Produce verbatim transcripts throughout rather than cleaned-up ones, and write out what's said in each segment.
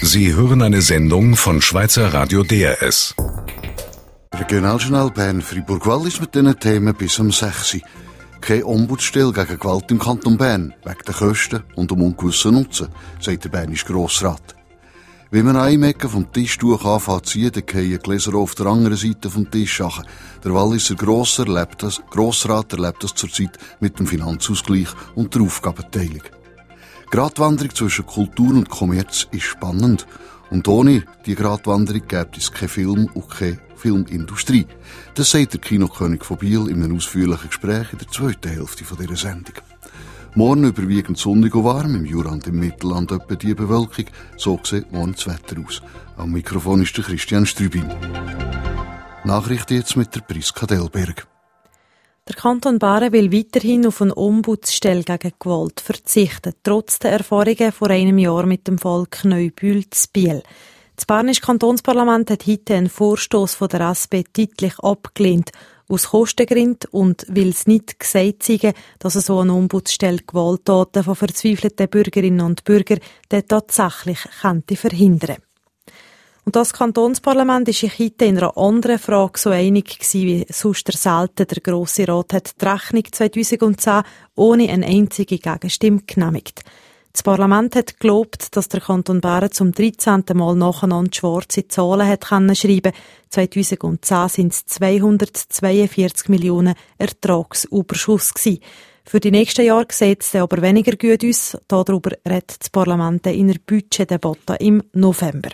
Sie hören eine Sendung von Schweizer Radio D R S. Regionaljournal Bern Fribourg-Wallis mit diesen Themen bis um sechs Uhr. Keine Ombudsstelle gegen Gewalt im Kanton Bern, wegen der Kosten und um ungewissen Nutzen, sagt der bernische Grossrat. Wenn man eine Ecke vom Tischtuch anfängt zu ziehen, dann fallen die Gläser auf der anderen Seite vom Tisch runter. Der Walliser Grosser erlebt das, Grossrat erlebt das zurzeit mit dem Finanzausgleich und der Aufgabenteilung. Die Gratwanderung zwischen Kultur und Kommerz ist spannend. Und ohne die Gratwanderung gäbe es keinen Film und keine Filmindustrie. Das sagt der Kinokönig von Biel in einem ausführlichen Gespräch in der zweiten Hälfte dieser Sendung. Morgen überwiegend sonnig und warm, im Jura und im Mittelland etwa die Bewölkung. So sieht morgen das Wetter aus. Am Mikrofon ist der Christian Strübin. Nachrichten jetzt mit der Priska Delberg. Der Kanton Baren will weiterhin auf eine Ombudsstelle gegen Gewalt verzichten, trotz der Erfahrungen vor einem Jahr mit dem Fall Kneubühl zu Biel. Das Bernische Kantonsparlament hat heute einen Vorstoss von der S P deutlich abgelehnt, aus Kostengründen und will es nicht gesagt zeigen, dass so eine Ombudsstelle Gewalttaten von verzweifelten Bürgerinnen und Bürgern tatsächlich könnte verhindern. Und das Kantonsparlament war sich heute in einer anderen Frage so einig gewesen, wie sonst selten. Der Grosse Rat hat die Rechnung zweitausendzehn ohne eine einzige Gegenstimme genehmigt. Das Parlament hat gelobt, dass der Kanton Bern zum dreizehnten Mal nacheinander schwarze Zahlen hat können schreiben. zweitausendzehn sind es zweihundertzweiundvierzig Millionen Ertragsüberschuss gewesen. Für die nächsten Jahre sieht es aber weniger gut aus. Darüber redet das Parlament in einer Budgetdebatte im November.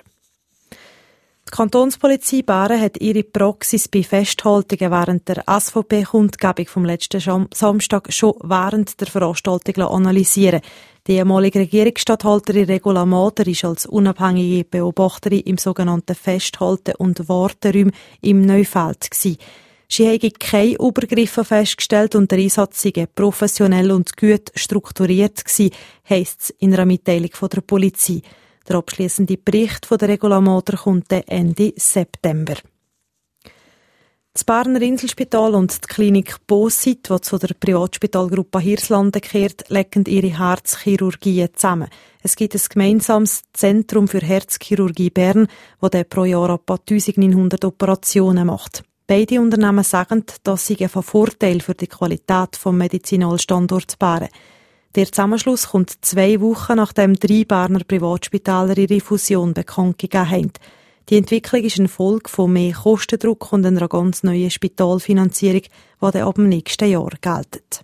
Die Kantonspolizei Baren hat ihre Praxis bei Festhaltungen während der S V P-Kundgebung vom letzten Samstag schon während der Veranstaltung analysieren. Die ehemalige Regierungsstatthalterin Regula Mader ist als unabhängige Beobachterin im sogenannten Festhalten- und Warteraum im Neufeld gewesen. Sie habe keine Übergriffe festgestellt und der Einsatz sei professionell und gut strukturiert gewesen, heisst es in einer Mitteilung von der Polizei. Der abschliessende Bericht von der Regula Mader kommt Ende September. Das Berner Inselspital und die Klinik Bosit, die zu der Privatspitalgruppe Hirslanden gehört, legen ihre Herzchirurgien zusammen. Es gibt ein gemeinsames Zentrum für Herzchirurgie Bern, das pro Jahr etwa neunzehnhundert Operationen macht. Beide Unternehmen sagen, das sei von Vorteil für die Qualität des Medizinalstandorts Bern. Der Zusammenschluss kommt zwei Wochen nachdem drei Berner Privatspitäler ihre Fusion bekannt gegeben haben. Die Entwicklung ist eine Folge von mehr Kostendruck und einer ganz neuen Spitalfinanzierung, die dann ab dem nächsten Jahr gilt.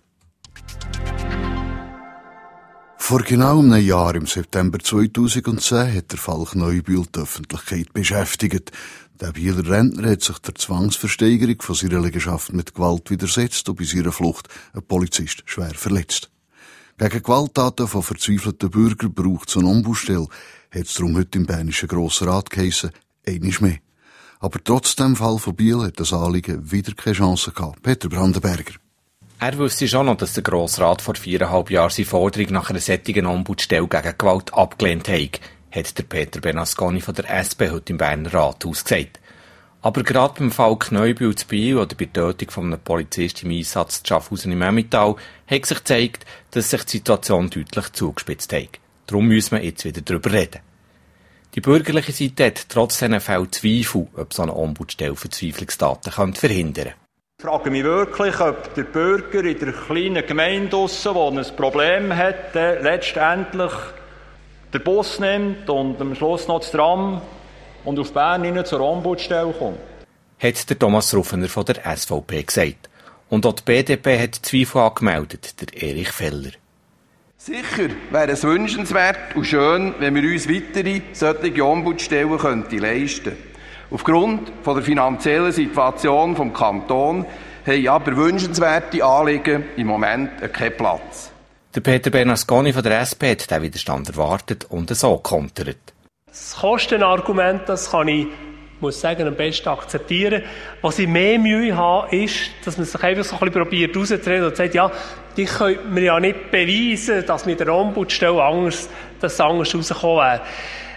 Vor genau einem Jahr, im September zweitausendzehn, hat der Fall Kneubühl die Öffentlichkeit beschäftigt. Der Bieler Rentner hat sich der Zwangsversteigerung von seiner Liegenschaft mit Gewalt widersetzt und bei seiner Flucht einen Polizist schwer verletzt. Gegen Gewalttaten von verzweifelten Bürgern braucht es eine Ombudsstelle, hat es darum heute im Bernischen Grossen Rat geheissen, einmal mehr. Aber trotz dem Fall von Biel hat das Anliegen wieder keine Chance gehabt. Peter Brandenberger. Er wusste schon noch, dass der Grossrat vor viereinhalb Jahren seine Forderung nach einer solchen Ombudsstelle gegen Gewalt abgelehnt hat, hat der Peter Bernasconi von der S P heute im Berner Rat ausgesagt. Aber gerade beim Fall Kneubühl zu Biel oder bei der Tötung von einem Polizisten im Einsatz zu Schaffhausen im Emmental hat sich gezeigt, dass sich die Situation deutlich zugespitzt hat. Darum müssen wir jetzt wieder darüber reden. Die bürgerliche Seite hat trotz diesen Fällen Zweifel, ob so eine Ombudsstelle Verzweiflungstaten verhindern kann. Ich frage mich wirklich, ob der Bürger in der kleinen Gemeinde draussen, der ein Problem hat, letztendlich den Bus nimmt und am Schluss noch das Tram und auf Bern rein zur Ombudsstelle kommt. Hat der Thomas Ruffener von der S V P gesagt. Und auch die B D P hat Zweifel angemeldet, der Erich Feller. Sicher wäre es wünschenswert und schön, wenn wir uns weitere solche Ombudsstellen könnten leisten könnten. Aufgrund von der finanziellen Situation des Kantons haben aber wünschenswerte Anliegen im Moment keinen Platz. Der Peter Bernasconi von der S P hat diesen Widerstand erwartet und so kontert. Das Kostenargument, das kann ich, muss sagen, am besten akzeptieren. Was ich mehr Mühe habe, ist, dass man sich einfach so ein bisschen probiert rauszureden und sagt, ja, die können wir ja nicht beweisen, dass mit der Ombudsstelle anders, dass anders rausgekommen wäre.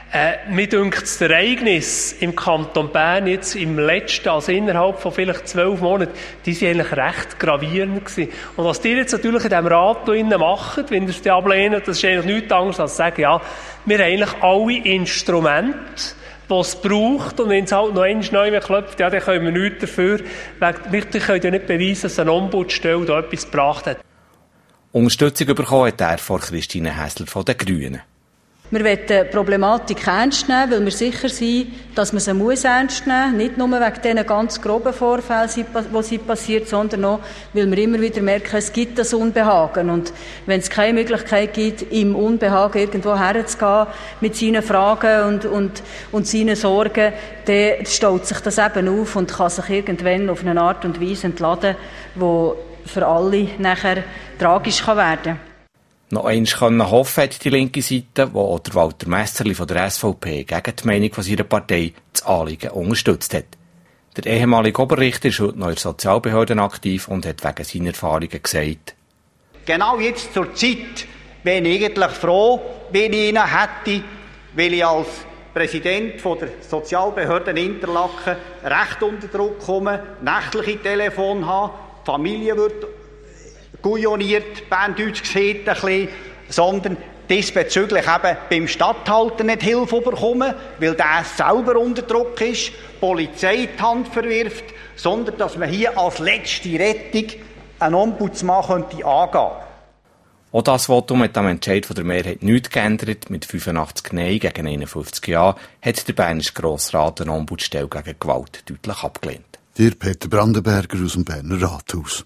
Äh, mir dünkt das Ereignis im Kanton Bern jetzt im letzten, also innerhalb von vielleicht zwölf Monaten, die sind eigentlich recht gravierend gewesen. Und was die jetzt natürlich in diesem Rat innen machen, wenn ihr es ablehnen, das ist eigentlich nichts anderes als zu sagen, ja, wir haben eigentlich alle Instrumente, die es braucht, und wenn es halt noch einmal neu klopft, ja, dann können wir nichts dafür. Wir können ja nicht beweisen, dass eine Ombudsstelle da etwas gebracht hat. Unterstützung bekommen hat er von Christine Häsler von den Grünen. Wir wollen die Problematik ernst nehmen, weil wir sicher sind, dass man sie muss ernst nehmen muss. Nicht nur wegen diesen ganz groben Vorfällen, die sie passiert, sondern auch, weil wir immer wieder merken, es gibt das Unbehagen. Und wenn es keine Möglichkeit gibt, im Unbehagen irgendwo herzugehen mit seinen Fragen und, und, und seinen Sorgen, dann staut sich das eben auf und kann sich irgendwann auf eine Art und Weise entladen, die für alle nachher tragisch werden kann. Noch eins können hoffen hat die linke Seite, wo auch der Walter Messerli von der S V P gegen die Meinung von seiner Partei das Anliegen unterstützt hat. Der ehemalige Oberrichter ist heute noch in der Sozialbehörde aktiv und hat wegen seiner Erfahrungen gesagt: Genau jetzt zur Zeit bin ich eigentlich froh, wenn ich ihn hätte, weil ich als Präsident von der Sozialbehörde in Interlaken recht unter Druck komme, nächtliche Telefon habe, die Familie wird gouilloniert, Berndeutsch gesagt, ein bisschen, sondern diesbezüglich eben beim Statthalter nicht Hilfe bekommen, weil der selber unter Druck ist, die Polizei die Hand verwirft, sondern dass man hier als letzte Rettung einen Ombudsmann könnte angehen. Auch das Votum hat am Entscheid von der Mehrheit nichts geändert. Mit fünfundachtzig Nein gegen einundfünfzig Ja hat der Bernische Grossrat eine Ombudsstelle gegen Gewalt deutlich abgelehnt. Der Peter Brandenberger aus dem Berner Rathaus.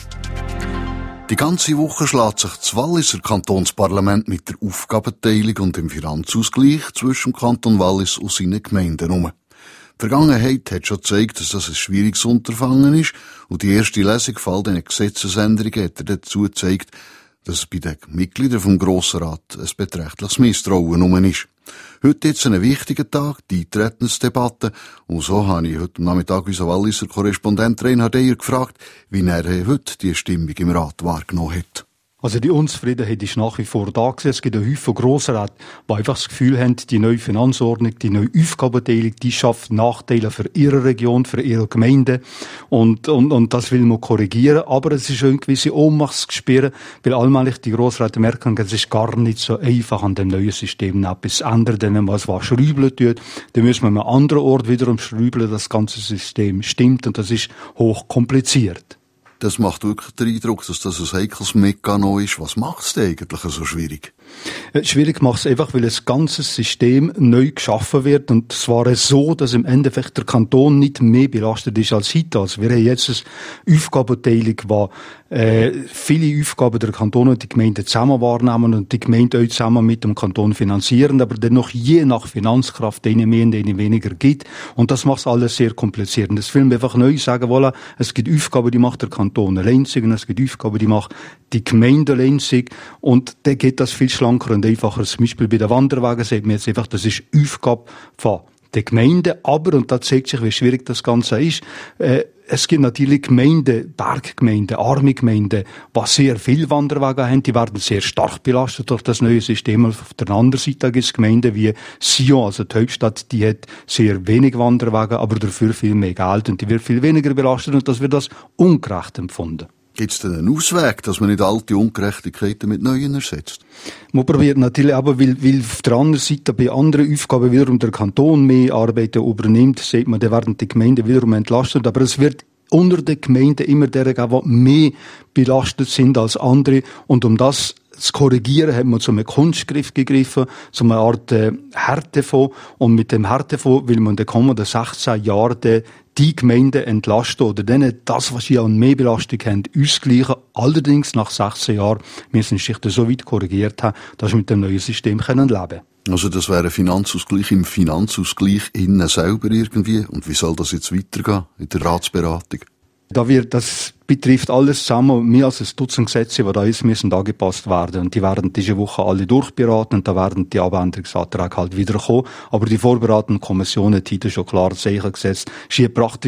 Die ganze Woche schlägt sich das Walliser Kantonsparlament mit der Aufgabenteilung und dem Finanzausgleich zwischen dem Kanton Wallis und seinen Gemeinden um. Die Vergangenheit hat schon gezeigt, dass das ein schwieriges Unterfangen ist, und die erste Lesung von all diesen Gesetzesänderungen hat dazu gezeigt, dass es bei den Mitgliedern vom Grossen Rat ein beträchtliches Misstrauen herum ist. Heute jetzt ein wichtiger Tag, die Eintretensdebatte, und so habe ich heute Nachmittag unseren Walliser Korrespondent Reinhard Eyer gefragt, wie er heute die Stimmung im Rat wahrgenommen hat. Also die Unzufriedenheit ist nach wie vor da gewesen. Es gibt einen Haufen Grossräte, die einfach das Gefühl haben, die neue Finanzordnung, die neue Aufgabenteilung, die schafft Nachteile für ihre Region, für ihre Gemeinden. Und, und, und das will man korrigieren. Aber es ist eine gewisse Ohnmachtsgespür, weil allmählich die Grossräte merken, es ist gar nicht so einfach, an dem neuen System etwas zu ändern. Denn wenn man es was schrübeln tut, dann müssen wir an einem anderen Ort wiederum schrübeln, dass das ganze System stimmt. Und das ist hoch kompliziert. Das macht wirklich den Eindruck, dass das ein heikles Mekano ist. Was macht es denn eigentlich so schwierig? Schwierig macht es einfach, weil das ganze System neu geschaffen wird. Und zwar so, dass im Endeffekt der Kanton nicht mehr belastet ist als heute. Also wir haben jetzt eine Aufgabenteilung, wo äh, viele Aufgaben der Kanton und die Gemeinden zusammen wahrnehmen und die Gemeinden auch zusammen mit dem Kanton finanzieren, aber dann noch je nach Finanzkraft denen mehr und denen weniger gibt. Und das macht alles sehr kompliziert. Und das will man einfach neu sagen wollen. Es gibt Aufgaben, die macht der Kanton alleinzig, und es gibt Aufgaben, die macht die Gemeinde alleinzig. Und dann geht das viel schlanker und einfacher. Zum Beispiel bei den Wanderwegen sieht man jetzt einfach, das ist Aufgabe von der Gemeinde. Aber, und da zeigt sich, wie schwierig das Ganze ist, äh, es gibt natürlich Gemeinden, Berggemeinden, arme Gemeinden, die sehr viele Wanderwege haben. Die werden sehr stark belastet durch das neue System. Auf der anderen Seite gibt es Gemeinden wie Sion, also die Hauptstadt, die hat sehr wenig Wanderwege, aber dafür viel mehr Geld, und die wird viel weniger belastet, und das wird als ungerecht empfunden. Gibt es denn einen Ausweg, dass man nicht alte Ungerechtigkeiten mit neuen ersetzt? Man probiert natürlich aber, weil, weil auf der anderen Seite bei anderen Aufgaben wiederum der Kanton mehr Arbeiten übernimmt, sieht man, da werden die Gemeinden wiederum entlastet, aber es wird unter den Gemeinden immer derer geben, die mehr belastet sind als andere, und um das zu korrigieren, hat man zu einem Kunstgriff gegriffen, zu einer Art äh, Härtefonds, und mit dem Härtefonds will man in den kommenden sechzehn Jahren die Gemeinden entlasten oder denen das, was sie an mehr Belastung haben, ausgleichen. Allerdings nach sechzehn Jahren müssen sie sich das so weit korrigiert haben, dass sie mit dem neuen System leben können. Also das wäre ein Finanzausgleich im Finanzausgleich innen selber irgendwie. Und wie soll das jetzt weitergehen in der Ratsberatung? Da wird, das betrifft alles zusammen. Mehr als ein Dutzend Gesetze, die da ist, müssen angepasst werden. Und die werden diese Woche alle durchberaten, und da werden die Abänderungsanträge halt wieder kommen. Aber die vorberatenden Kommissionen haben heute schon klar Zeichen gesetzt. Sie haben praktisch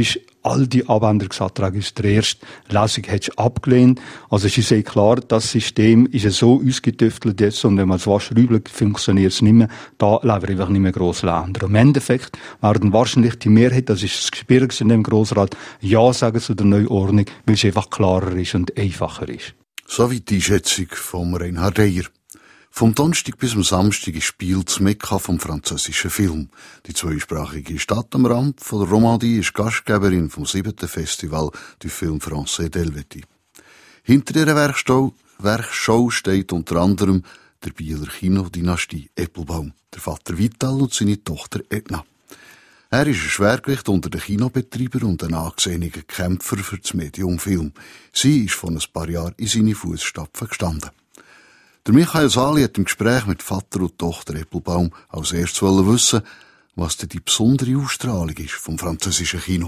all die Abänderungsanträge aus der ersten Lesung hättest abgelehnt. Also es ist sehr klar, das System ist so ausgetüftelt jetzt, und wenn man es waschrübelt, funktioniert es nicht mehr. Da leben wir einfach nicht mehr gross Länder. Im Endeffekt werden wahrscheinlich die Mehrheit, das ist das Schwierigste in dem Grossrat, Ja sagen zu der Neuordnung, weil es einfach klarer ist und einfacher ist. Soweit die Schätzung von Reinhard Eyer. Vom Donnerstag bis am Samstag ist Biel das Mekka vom französischen Film. Die zweisprachige Stadt am Rand von der Romandie ist Gastgeberin vom siebten Festival du Film Français d'Helvétie. Hinter ihrer Werkshow, Werkshow steht unter anderem der Bieler Kinodynastie Eppelbaum, der Vater Vital und seine Tochter Edna. Er ist ein Schwergewicht unter den Kinobetreibern und ein angesehener Kämpfer für das Medium Film. Sie ist vor ein paar Jahren in seine Fußstapfen gestanden. Der Michael Sali hat im Gespräch mit Vater und Tochter Eppelbaum als erstes wissen, was denn die besondere Ausstrahlung ist vom französischen Kino.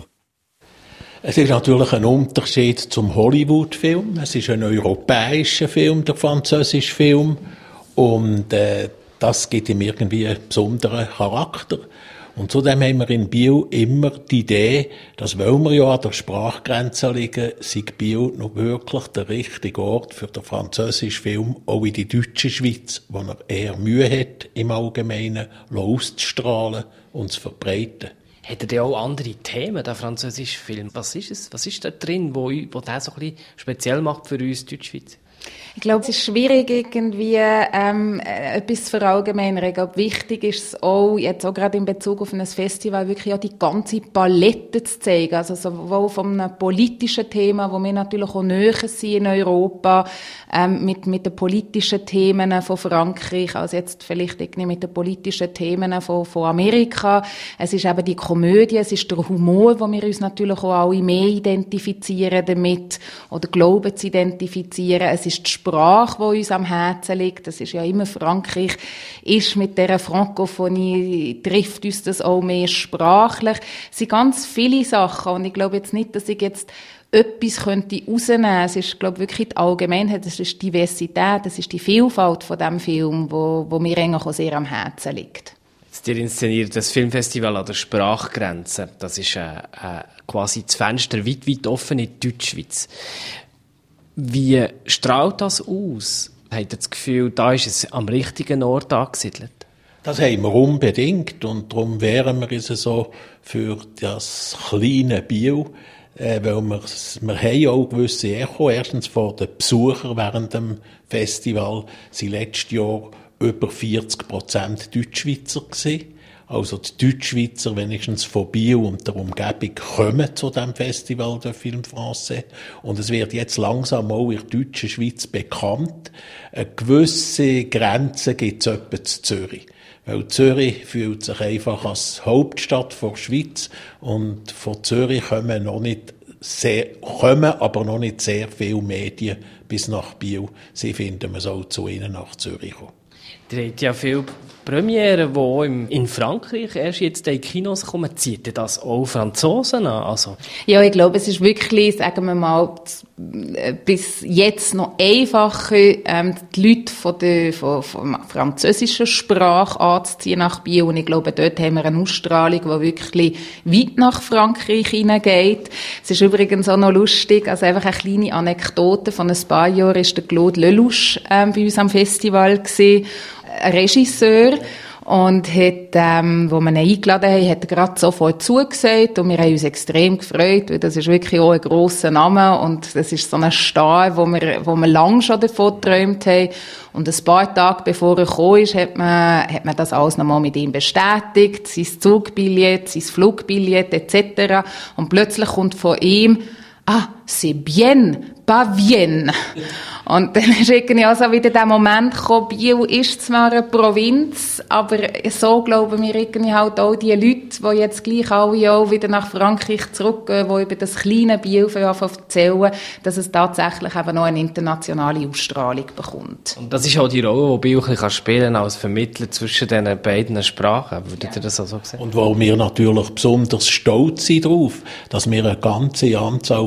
Es ist natürlich ein Unterschied zum Hollywood-Film. Es ist ein europäischer Film, der französische Film. Und äh, das gibt ihm irgendwie einen besonderen Charakter. Und zudem haben wir in Biel immer die Idee, dass, weil wir ja an der Sprachgrenze liegen, sei Biel noch wirklich der richtige Ort für den französischen Film, auch in die deutsche Schweiz, wo er eher Mühe hat, im Allgemeinen auszustrahlen und zu verbreiten. Hat er denn auch andere Themen, der französische Film? Was ist es? Was ist da drin, wo, wo der so ein bisschen speziell macht für uns Deutschschweiz? Ich glaube, es ist schwierig, irgendwie ähm, etwas zu verallgemeinern. Ich glaube, wichtig ist es auch, jetzt auch gerade in Bezug auf ein Festival, wirklich auch die ganze Palette zu zeigen. Also sowohl von einem politischen Thema, wo wir natürlich auch näher sind in Europa, ähm, mit, mit den politischen Themen von Frankreich, als jetzt vielleicht irgendwie mit den politischen Themen von, von Amerika. Es ist eben die Komödie, es ist der Humor, wo wir uns natürlich auch alle mehr identifizieren damit, oder glauben zu identifizieren. Es ist die Sprache, die uns am Herzen liegt. Das ist ja immer Frankreich. Ist mit dieser Frankophonie, trifft uns das auch mehr sprachlich. Es sind ganz viele Sachen. Und ich glaube jetzt nicht, dass ich jetzt etwas könnte rausnehmen. Es ist, glaube ich, wirklich die Allgemeinheit. Es ist die Diversität, es ist die Vielfalt von diesem Film, wo, wo mir eigentlich auch sehr am Herzen liegt. Ihr inszeniert das Filmfestival an der Sprachgrenze. Das ist äh, äh, quasi das Fenster weit, weit offen in die Deutschschweiz. Wie strahlt das aus? Habt ihr das Gefühl, da ist es am richtigen Ort angesiedelt? Das haben wir unbedingt, und darum wehren wir uns so für das kleine Biel, äh, weil wir, wir haben auch gewisse Echo. Erstens von den Besuchern während dem Festival sind letztes Jahr über vierzig Prozent Deutschschweizer gewesen. Also die Deutschschweizer, wenigstens von Biel und der Umgebung, kommen zu diesem Festival der Film Français. Und es wird jetzt langsam auch in der deutschen Schweiz bekannt. Eine gewisse Grenze gibt es etwa zu Zürich. Weil Zürich fühlt sich einfach als Hauptstadt der Schweiz, und von Zürich kommen noch nicht sehr, kommen aber noch nicht sehr viele Medien bis nach Biel. Sie finden, man soll zu ihnen nach Zürich kommen. Ihr habt ja viele Premieren, die in Frankreich erst jetzt in die Kinos kommen. Zieht ihr das auch Franzosen an? Also. Ja, ich glaube, es ist wirklich, sagen wir mal, bis jetzt noch einfacher, ähm, die Leute von der, von, von französischen Sprache anzuziehen nach Biel. Und ich glaube, dort haben wir eine Ausstrahlung, die wirklich weit nach Frankreich hineingeht. Es ist übrigens auch noch lustig, also einfach eine kleine Anekdote. Von ein paar Jahren ist der Claude Lelouch ähm, bei uns am Festival gewesen, ein Regisseur. Und hat, ähm, wo wir ihn eingeladen haben, hat er gerade sofort zugesagt. Und wir haben uns extrem gefreut, weil das ist wirklich auch ein grosser Name. Und das ist so ein Star, wo wir, wo wir lange schon davon geträumt haben. Und ein paar Tage bevor er gekommen ist, hat man, hat man das alles nochmal mit ihm bestätigt. Sein Zugbillett, sein Flugbillett, et cetera. Und plötzlich kommt von ihm, ah, c'est bien, pas bien. Und dann ist irgendwie auch so wieder der Moment gekommen, Biel ist zwar eine Provinz, aber so glauben wir irgendwie halt auch die Leute, die jetzt gleich alle auch wieder nach Frankreich zurückgehen, die über das kleine Biel erzählen, dass es tatsächlich eben noch eine internationale Ausstrahlung bekommt. Und das ist auch die Rolle, die Biel ein spielen kann, als Vermittler zwischen diesen beiden Sprachen. Würdet ihr das auch so sehen? Und wo wir natürlich besonders stolz sind darauf, dass wir eine ganze Anzahl Filmproduktionen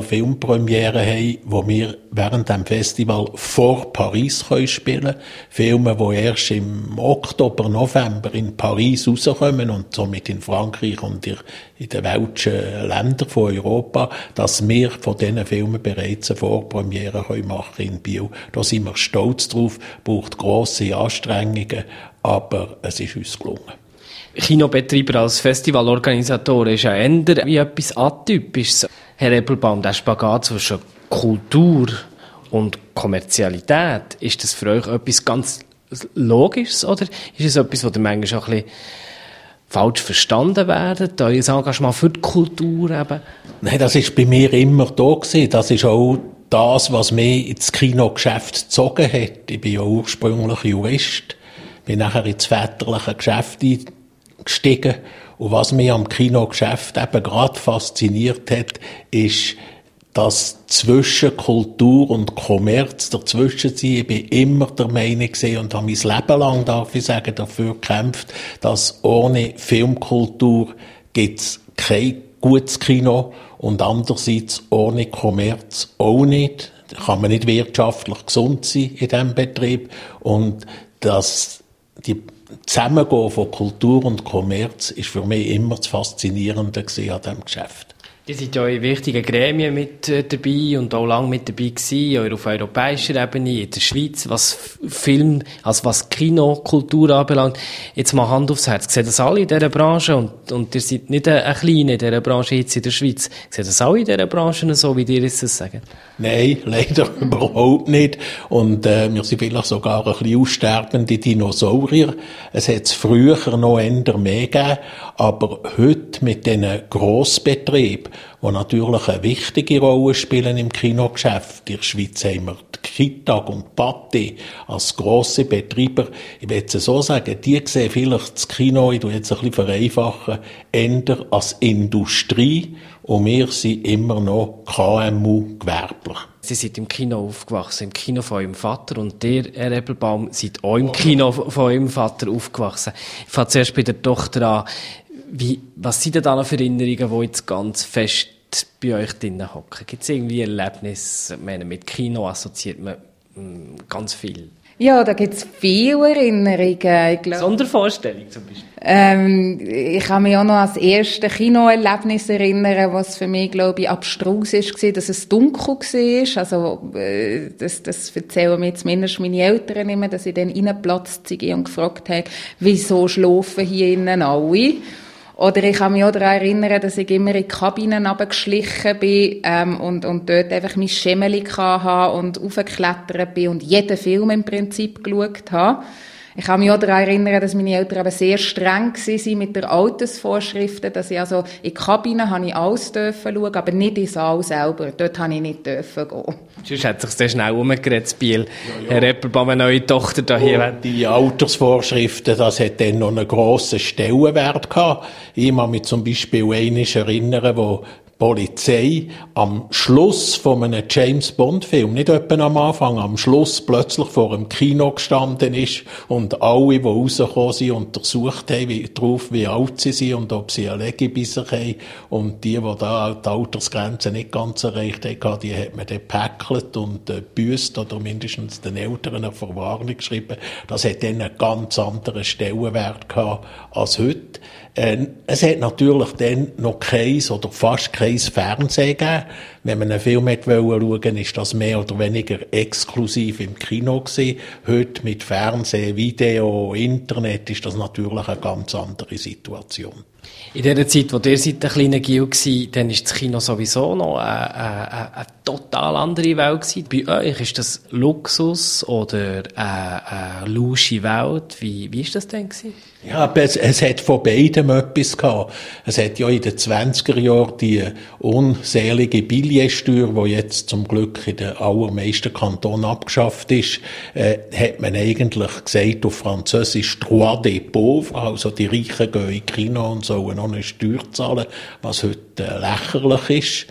Vorpremiere haben, wo wir während dem Festival vor Paris können spielen. Filme, die erst im Oktober, November in Paris rauskommen und somit in Frankreich und in den weltlichen Ländern von Europa, dass wir von diesen Filmen bereits eine Vorpremiere machen können in Biel. Da sind wir stolz drauf, braucht grosse Anstrengungen, aber es ist uns gelungen. Kinobetreiber als Festivalorganisator ist ja eher wie etwas Atypisches. Herr Eppelbaum, der Spagat zwischen Kultur und Kommerzialität, ist das für euch etwas ganz Logisches oder ist es etwas, was ihr manchmal auch ein bisschen falsch verstanden werdet, euer Engagement für die Kultur eben? Nein, das ist bei mir immer da gewesen. Das ist auch das, was mich ins Kinogeschäft gezogen hat. Ich bin ja ursprünglich Jurist, bin nachher ins väterliche Geschäft eingestiegen. Und was mich am Kinogeschäft eben gerade fasziniert hat, ist, dass zwischen Kultur und Kommerz dazwischen sein. Ich bin immer der Meinung gewesen und habe mein Leben lang, darf ich sagen, dafür gekämpft, dass ohne Filmkultur gibt's kein gutes Kino und andererseits ohne Kommerz auch nicht. Da kann man nicht wirtschaftlich gesund sein in diesem Betrieb. Und dass die Zusammengehen von Kultur und Kommerz ist für mich immer das Faszinierende gewesen an diesem Geschäft. Ihr seid ja in wichtigen Gremien mit äh, dabei und auch lange mit dabei gewesen, auf europäischer Ebene, in der Schweiz, was Film, also was Kinokultur anbelangt. Jetzt mal Hand aufs Herz. Sehen das alle in dieser Branche und, und ihr seid nicht ein Kleiner in dieser Branche jetzt in der Schweiz. Sehen das alle in dieser Branche so, wie ihr es sagen? Nein, leider überhaupt nicht. Und äh, wir sind vielleicht sogar ein bisschen aussterbende Dinosaurier. Es hat es früher noch eher mehr gegeben, aber heute mit diesen Grossbetrieben, die natürlich eine wichtige Rolle spielen im Kinogeschäft. In der Schweiz haben wir die Kitag und Pathé als grosse Betreiber. Ich will es so sagen, die sehen vielleicht das Kino, ich tue jetzt ein bisschen vereinfachen, eher als Industrie. Und wir sind immer noch K M U-gewerblich. Sie sind im Kino aufgewachsen, im Kino von eurem Vater. Und ihr, Herr Eppelbaum, seid auch im Kino von eurem Vater aufgewachsen. Ich fange zuerst bei der Tochter an. Wie, was sind denn da noch für Erinnerungen, die jetzt ganz fest bei euch drinnen hocken? Gibt es irgendwie Erlebnisse? Ich meine, mit Kino assoziiert man mh, ganz viel. Ja, da gibt es viele Erinnerungen. Ich glaub, Sondervorstellung zum Beispiel. Ähm, ich kann mich auch noch an das erste Kinoerlebnis erinnern, was für mich, glaube ich, abstrus war, dass es dunkel war. Also, äh, das, das erzählen mir zumindest meine Eltern immer, dass ich dann reingeplatzt bin und gefragt habe, wieso schlafen hier innen alle? Oder ich kann mich auch daran erinnern, dass ich immer in die Kabinen runtergeschlichen bin ähm, und, und dort einfach mein Schemmeli hatte und raufgeklettert bin und jeden Film im Prinzip geschaut habe. Ich kann mich auch daran erinnern, dass meine Eltern aber sehr streng waren mit den Altersvorschriften, dass ich also in die Kabine habe ich alles dürfen schauen, aber nicht in den Saal selber. Dort habe ich nicht dürfen gehen. Sonst hat sich sehr schnell umgeredet, Biel. Ja, ja. Herr Eppelbaum, eine neue Tochter da hier. Oh, die Altersvorschriften, das hat dann noch einen grossen Stellenwert gehabt. Ich kann mich zum Beispiel einmal erinnern, wo Polizei am Schluss von einem James-Bond-Film, nicht etwa am Anfang, am Schluss plötzlich vor einem Kino gestanden ist und alle, die rausgekommen sind, untersucht haben, wie, drauf, wie alt sie sind und ob sie eine Lege bei sich haben. Und die, die da die Altersgrenze nicht ganz erreicht haben, die hat man dann gepäckelt und äh, gebüsst oder mindestens den Eltern eine Verwarnung geschrieben. Das hat dann einen ganz anderen Stellenwert gehabt als heute. Äh, es hat natürlich dann noch keins oder fast kein Fernsehen gegeben. Wenn man einen Film schauen wollte, ist das mehr oder weniger exklusiv im Kino gewesen. Heute mit Fernsehen, Video, Internet ist das natürlich eine ganz andere Situation. In der Zeit, wo ihr seid ein kleiner Gil war, dann war das Kino sowieso noch eine, eine, eine total andere Welt gewesen. Bei euch ist das Luxus oder eine, eine lausche Welt? Wie, wie ist das denn gewesen? Ja, es, es hat von beidem etwas gehabt. Es hat ja in den zwanziger Jahren die unselige Billetsteuer, die jetzt zum Glück in den allermeisten Kantonen abgeschafft ist, äh, hat man eigentlich gesagt auf Französisch «Droit des pauvres», also die Reichen gehen in Kino und sollen noch eine Steuer zahlen, was heute äh, lächerlich ist.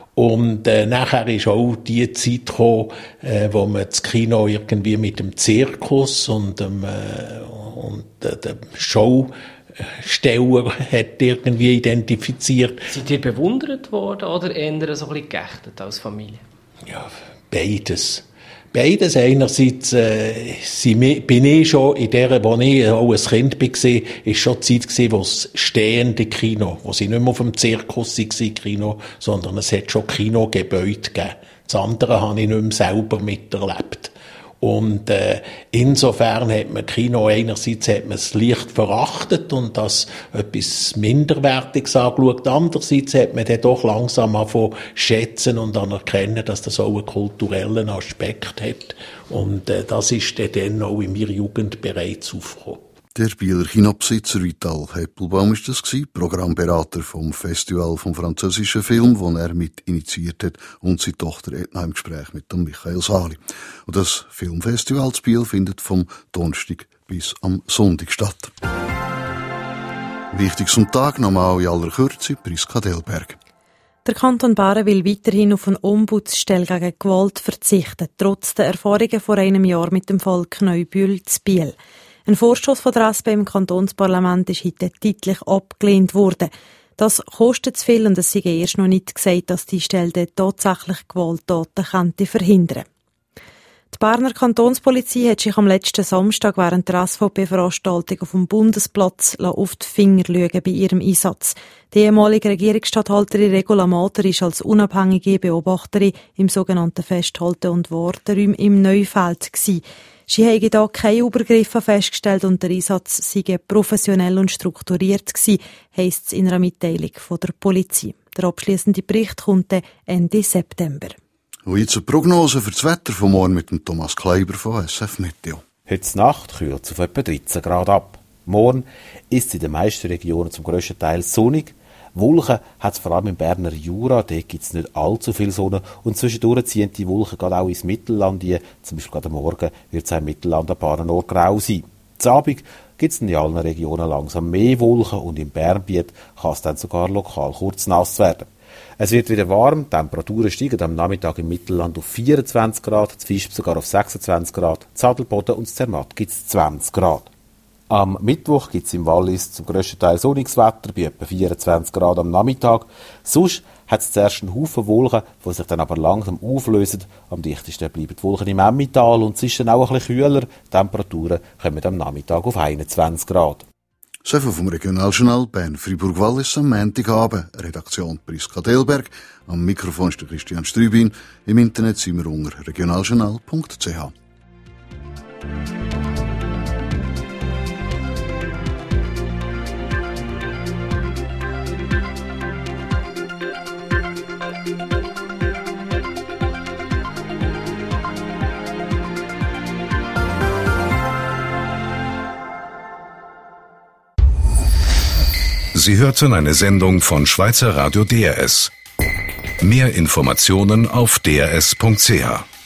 Und äh, nachher ist auch die Zeit gekommen, äh, wo man das Kino irgendwie mit dem Zirkus und dem, äh, und äh, der Show Steller hat irgendwie identifiziert. Seid ihr bewundert worden oder eher so ein bisschen geächtet als Familie? Ja, beides. Beides. Einerseits äh, bin ich schon in der, wo ich auch ein Kind war, ist schon die Zeit gewesen, wo es stehende Kino, wo sie nicht mehr auf dem Zirkus waren, Kino, sondern es hat schon Kinogebäude gegeben. Das andere habe ich nicht mehr selber miterlebt. Und äh, insofern hat man Kino einerseits hat man es leicht verachtet und das etwas Minderwertiges angeschaut. Andererseits hat man dann doch langsam angefangen schätzen und anerkennen, dass das auch einen kulturellen Aspekt hat. Und äh, das ist dann auch in meiner Jugend bereits aufgekommen. Der Bieler Kinobesitzer Vital Heppelbaum ist das gewesen, Programmberater vom Festival vom französischen Film, wo er mit initiiert hat, und seine Tochter Edna im Gespräch mit dem Michael Sali. Und das Filmfestival zu Biel findet vom Donnerstag bis am Sonntag statt. Wichtig zum Tag nochmal in aller Kürze, Priska Delberg. Der Kanton Bern will weiterhin auf eine Ombudsstelle gegen Gewalt verzichten, trotz der Erfahrungen vor einem Jahr mit dem Fall Kneubühl zu Biel. Ein Vorstoss von der S P im Kantonsparlament ist heute deutlich abgelehnt worden. Das kostet zu viel und es sei erst noch nicht gesagt, dass die Stelle tatsächlich Gewalttaten könnte verhindern. Die Berner Kantonspolizei hat sich am letzten Samstag während der S V P-Veranstaltung auf dem Bundesplatz auf die Finger schauen bei ihrem Einsatz. Die ehemalige Regierungsstatthalterin Regula Mater ist als unabhängige Beobachterin im sogenannten Festhalten- und Warteräumen im Neufeld gewesen. Sie habe da keine Übergriffe festgestellt und der Einsatz sei professionell und strukturiert gewesen, heisst es in einer Mitteilung von der Polizei. Der abschliessende Bericht kommt Ende September. Und jetzt eine Prognose für das Wetter von morgen mit dem Thomas Kleiber von S F Meteo. Heute Nacht kühlt es auf etwa dreizehn Grad ab. Morgen ist es in den meisten Regionen zum grössten Teil sonnig. Wolken hat es vor allem im Berner Jura, dort gibt es nicht allzu viel Sonne und zwischendurch ziehen die Wolken gerade auch ins Mittelland ein. Zum Beispiel gerade Morgen wird es auch im Mittelland ein paar Orten grau sein. Am Abend gibt es in allen Regionen langsam mehr Wolken und im Bernbiet kann es dann sogar lokal kurz nass werden. Es wird wieder warm, die Temperaturen steigen am Nachmittag im Mittelland auf vierundzwanzig Grad, zu Visp sogar auf sechsundzwanzig Grad, zu Adelboden und zu Zermatt gibt es zwanzig Grad. Am Mittwoch gibt es im Wallis zum grössten Teil sonniges Wetter, bei etwa vierundzwanzig Grad am Nachmittag. Sonst hat es zuerst einen Haufen Wolken, die sich dann aber langsam auflösen. Am dichtesten bleiben die Wolken im Emmental und es ist dann auch ein bisschen kühler. Die Temperaturen kommen am Nachmittag auf einundzwanzig Grad. So viel vom Regionaljournal Bern Fribourg-Wallis am Montagabend. Redaktion Priska Delberg. Am Mikrofon ist der Christian Strübin. Im Internet sind wir unter regionaljournal punkt c h. Sie hörten eine Sendung von Schweizer Radio D R S. Mehr Informationen auf d r s punkt c h.